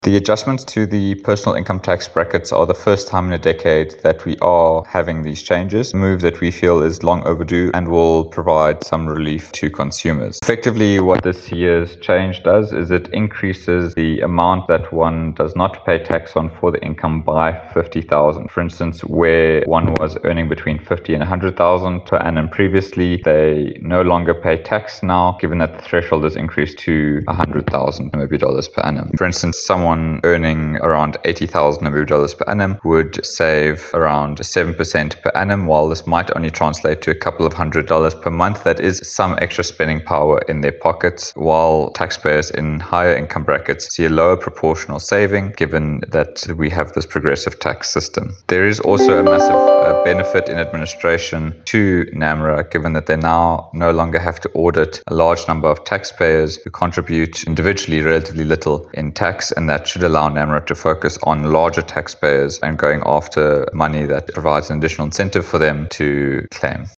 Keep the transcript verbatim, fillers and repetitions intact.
The adjustments to the personal income tax brackets are the first time in a decade that we are having these changes, a move that we feel is long overdue and will provide some relief to consumers. Effectively, what this year's change does is it increases the amount that one does not pay tax on for the income by fifty thousand. For instance, where one was earning between fifty and one hundred thousand per annum previously, they no longer pay tax now, given that the threshold is increased to one hundred thousand Namibia dollars per annum. For instance, someone earning around eighty thousand Namibia dollars per annum would save around seven percent per annum. While this might only translate to a couple of hundred dollars per month, that is some extra spending power in their pockets, while taxpayers in higher income brackets see a lower proportional saving, given that we have this progressive tax system. There is also a massive uh, benefit in administration to NAMRA, given that they now no longer have to audit a large number of taxpayers who contribute individually relatively little in tax, and that should allow NAMRA to focus on larger taxpayers and going after money that provides an additional incentive for them to claim.